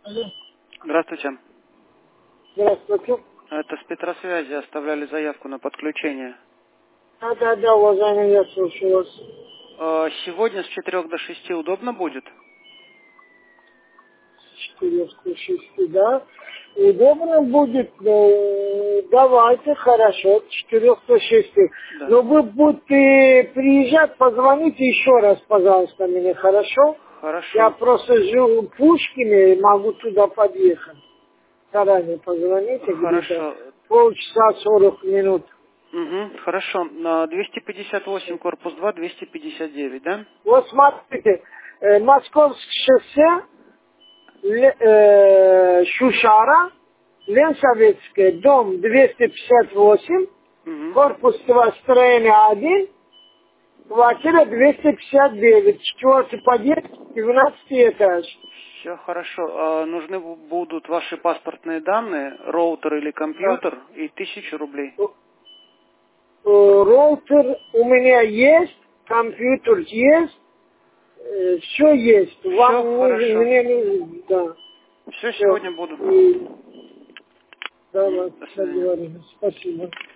Алло. Здравствуйте. Здравствуйте. Это с Петросвязи. Оставляли заявку на подключение. Да, уважаемый, я слушаю вас. Сегодня с 4 до 6 удобно будет? С 4 до 6, да. Удобно будет, но давайте, хорошо, с 4 до 6. Да. Но вы будете приезжать, позвоните еще раз, пожалуйста, мне, хорошо? Хорошо. Я просто живу в Пушкине и могу туда подъехать. Заранее позвоните где-то Хорошо. полчаса 40 минут. Угу, хорошо. На 258 корпус 2, 259, да? Вот смотрите, Московское шоссе, Шушара, Ленсоветская, дом 258, Угу. корпус 2, строение 1, квартира 259, четвертый подъезд, 12 этаж. Все хорошо. Нужны будут ваши паспортные данные, роутер или Да. компьютер и 1000 рублей. Роутер у меня есть, компьютер есть, все есть. Вам Все нужен, хорошо. мне нужен, да. Все, Все. сегодня буду. И давайте До свидания. договоримся. Спасибо.